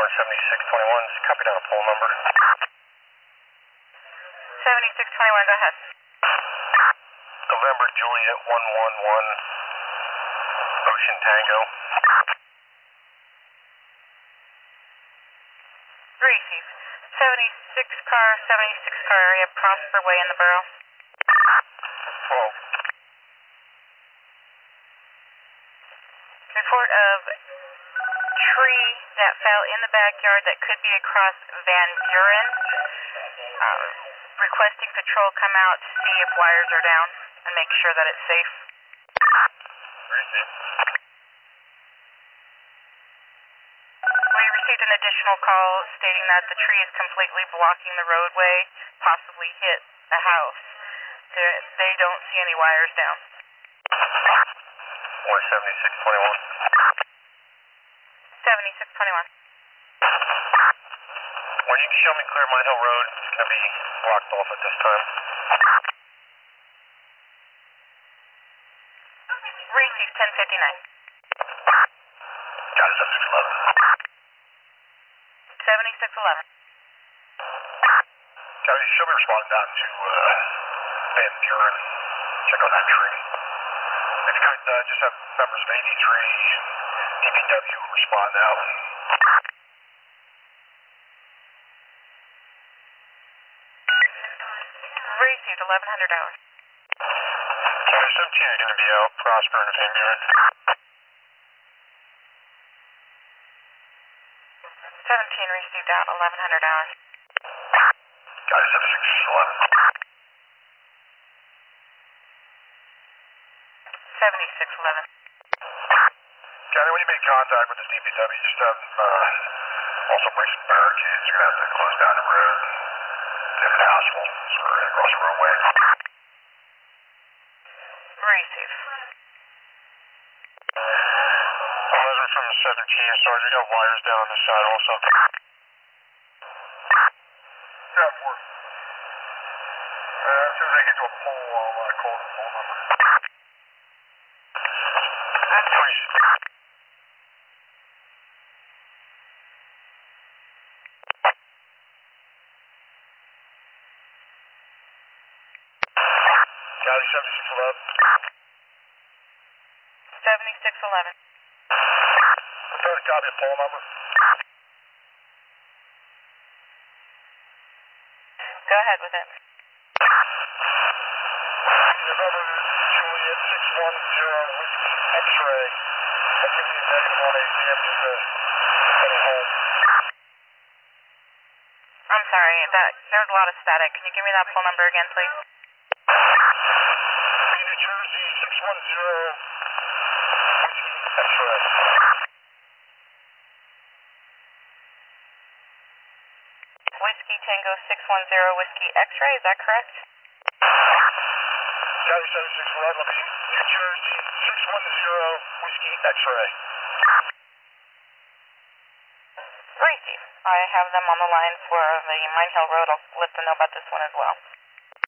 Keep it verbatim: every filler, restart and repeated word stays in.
four seventy-six twenty-one, just copy down a poll number. seventy-six twenty-one, go ahead. November Juliet one one one, Ocean Tango. Receive. seventy-six car, seventy-six car area, Prosper Way in the borough. twelve. Report of tree that fell in the backyard that could be across Van Buren. Uh, requesting patrol come out to see if wires are down and make sure that it's safe. Receive. We received an additional call stating that the tree is completely blocking the roadway, possibly hit the house. They're, they don't see any wires down. four seventy-six twenty-one. seventy-six twenty-one. When you can show me clear Mine Hill Road, it's going to be blocked off at this time. Receive ten fifty-nine. Got it, seventy-six eleven. seventy-six eleven. Got it, show me responding down to uh, Van Buren. Check out that tree. If you could uh, just have members of eighty-three and D P W respond out. Received eleven hundred hours. County seventeen are going to be out, Prosper and Van Buren. seventeen received out, eleven hundred hours. Got it, seventy-six eleven. seventy-six eleven. County, when you make contact with the D P W, just have them uh, also bring some barricades. You're going to have to close down the road. They have an asphalt, so we're going to cross the roadway. Receive. Resident from the seventeen, Sergeant, you got wires down on this side also. Yeah, four. Uh, as soon as I get to a pole, I'll uh, call the pole number. Please. County seventy-six eleven. seventy-six eleven. Prefer to copy a poll number. Go ahead with it. November Juliet six one zero Whiskey X-ray. Activity is negative on A T M, just uh, heading home. I'm sorry, that there's a lot of static. Can you give me that phone number again, please? New Jersey six one zero Whiskey X-ray. Whiskey Tango six one zero Whiskey X-ray, is that correct? County seventy-six eleven, New Jersey six one zero Whiskey X-ray. Receive. I have them on the line for the Mine Hill Road. I'll let them know about this one as well.